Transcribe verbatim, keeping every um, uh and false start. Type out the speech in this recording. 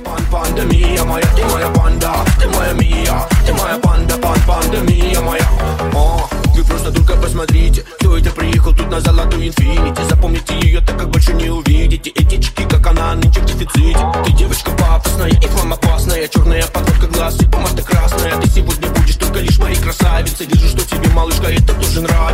Пан-пандемия моя, ты моя панда, ты моя мия, ты моя панда, пан-пандемия моя. О, вы просто только посмотрите, кто это приехал тут на золотую инфинити. Запомните ее, так как больше не увидите. Эти чеки, как она нынче в дефиците. Ты девочка пафосная, и вам опасная. Черная подводка глаз и помада красная. Ты сегодня будешь только лишь моей красавицей. Вижу, что тебе, малышка, это тоже нравится.